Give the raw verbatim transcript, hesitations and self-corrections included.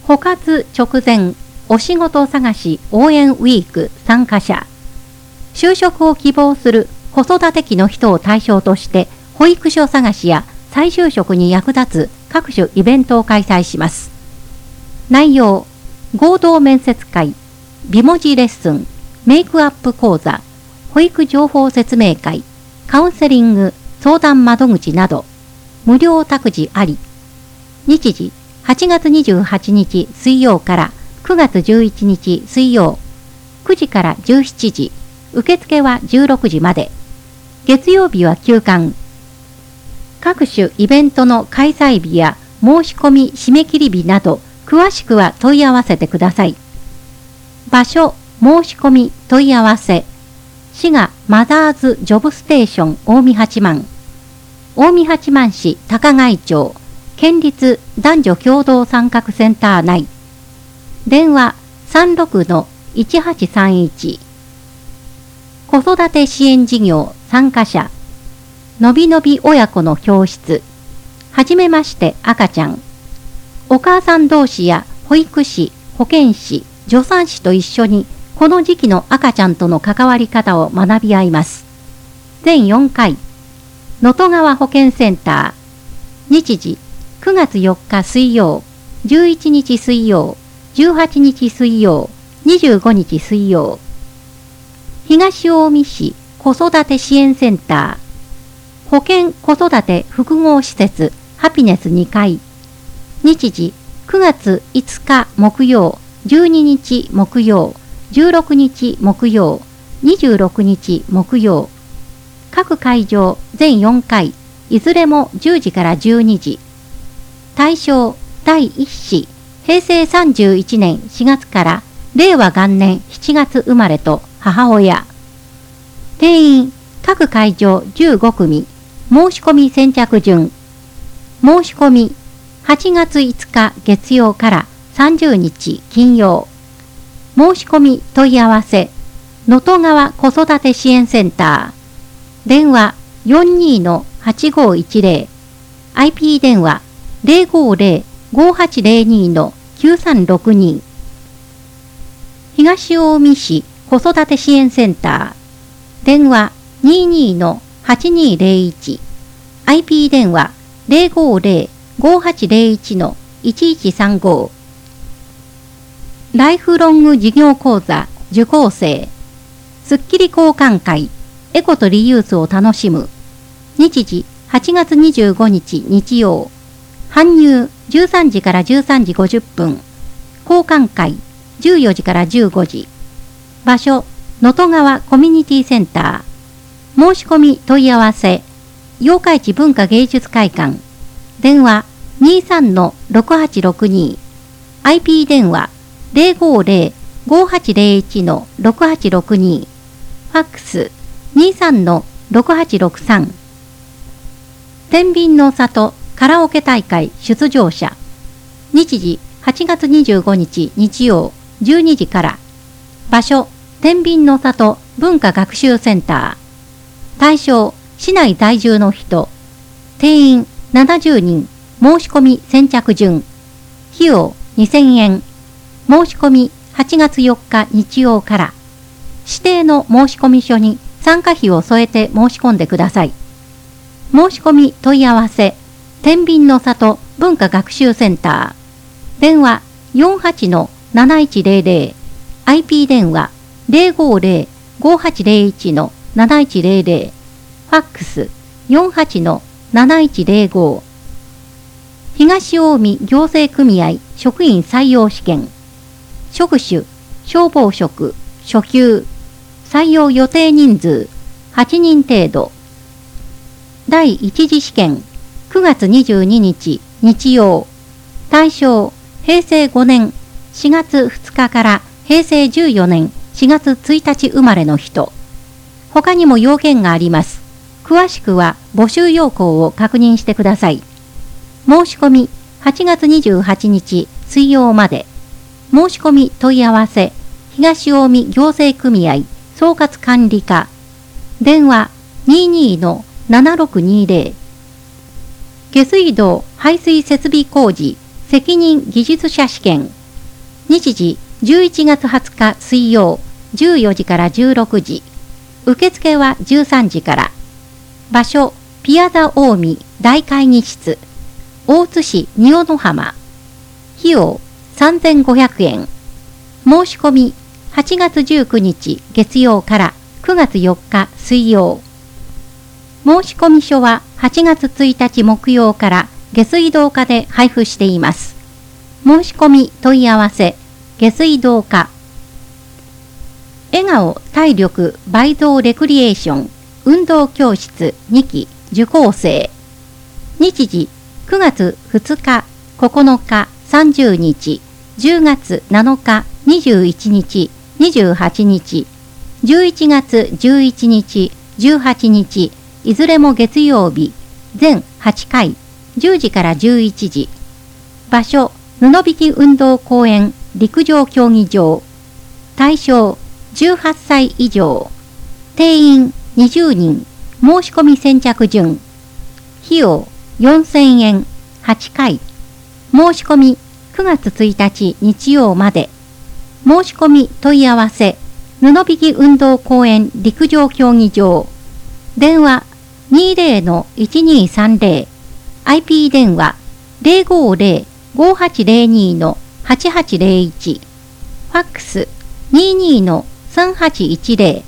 保活直前お仕事探し応援ウィーク参加者。就職を希望する子育て期の人を対象として保育所探しや再就職に役立つ各種イベントを開催します。内容、合同面接会、美文字レッスン、メイクアップ講座、保育情報説明会、カウンセリング、相談窓口など、無料託児あり。日時、はちがつにじゅうはちにち水曜からくがつじゅういちにち水曜、くじからじゅうしちじ、受付はじゅうろくじまで。月曜日は休館。各種イベントの開催日や申し込み締め切り日など、詳しくは問い合わせてください。場所、申し込み、問い合わせ。滋賀マザーズジョブステーション近江八幡。近江八幡市高貝町、県立男女共同参画センター内。電話 さんろくのいちはちさんいち。子育て支援事業参加者。のびのび親子の教室。はじめまして赤ちゃん。お母さん同士や保育士、保健師、助産師と一緒にこの時期の赤ちゃんとの関わり方を学び合います。全よんかい。能登川保健センター。日時、くがつよっか水曜、じゅういちにち水曜、じゅうはちにち水曜、にじゅうごにち水曜。東近江市子育て支援センター。保健子育て複合施設ハピネスにかい。日時、くがついつか木曜、じゅうににち木曜、じゅうろくにち木曜、にじゅうろくにち木曜。各会場全よんかい、いずれもじゅうじからじゅうにじ。対象だいいっ子、へいせいさんじゅういちねんしがつかられいわがんねんしちがつ生まれと母親。定員各会場じゅうごくみ、申し込み先着順。申し込みはちがついつか月曜からさんじゅうにち金曜。申し込み問い合わせ、能登川子育て支援センター。電話 よんにーのはちごいちぜろ。アイピー 電話 ゼロごゼロ ごはちゼロにのきゅうさんろくに。東近江市子育て支援センター。電話 にーにーのはちにーゼロいち。アイピー 電話 ゼロごゼロ ごはちゼロいちのいちいちさんご。ライフロング事業講座受講生。スッキリ交換会。エコとリユースを楽しむ。日時はちがつにじゅうごにち日曜。搬入じゅうさんじからじゅうさんじごじゅっぷん。交換会じゅうよじからじゅうごじ。場所能登川コミュニティセンター。申し込み問い合わせ。八日市文化芸術会館。電話 にーさんのろくはちろくに。アイピー 電話 ゼロごゼロ ごはちゼロいちのろくはちろくに。ファックス にーさんのろくはちろくさん。天秤の里カラオケ大会出場者。日時はちがつにじゅうごにち日曜じゅうにじから。場所天秤の里文化学習センター。対象市内在住の人。定員ななじゅうにん。申し込み先着順。費用にせんえん。申し込みはちがつよっか日曜から。指定の申込書に参加費を添えて申し込んでください。申し込み問い合わせ。天秤の里文化学習センター。電話 よんはちのなないちゼロゼロ。アイピー 電話 ゼロごゼロ ごはちゼロいちのなないちゼロゼロ。ファックス よんはちのなないちゼロご。東近江行政組合職員採用試験。職種、消防職、初級。採用予定人数はちにん程度。第一次試験くがつにじゅうににち日曜。対象へいせいごねんしがつふつかからへいせいじゅうよねんしがつついたち生まれの人。他にも要件があります。詳しくは募集要項を確認してください。申し込みはちがつにじゅうはちにち水曜まで。申し込み問い合わせ東近江行政組合総括管理課。電話 にーにーのななろくにゼロ。下水道排水設備工事責任技術者試験。日時じゅういちがつはつか水曜じゅうよじからじゅうろくじ。受付はじゅうさんじから。場所ピアザ近江大会議室。大津市仁尾の浜。費用さんぜんごひゃくえん。申し込みはちがつじゅうくにち月曜からくがつよっか水曜。申込書ははちがつついたち木曜から下水道課で配布しています。申し込み問い合わせ下水道課。笑顔体力倍増レクリエーション運動教室にき受講生。日時くがつふつか、ここのか、さんじゅうにち、じゅうがつなのか、にじゅういちにち、にじゅうはちにち、じゅういちがつじゅういちにち、じゅうはちにち、いずれも月曜日、全はちかい、じゅうじからじゅういちじ。場所、布引運動公園陸上競技場。対象、じゅうはっさい以上。定員にじゅうにん。申し込み先着順。費用よんせんえん、はちかい。申し込みくがつついたち日曜まで。申し込み問い合わせ、布引運動公園陸上競技場。電話 にじゅうのいちにーさんぜろ。アイピー 電話 ゼロごゼロ ごはちゼロにのはちはちゼロいち。ファックス にじゅうにのさんはちいちゼロ。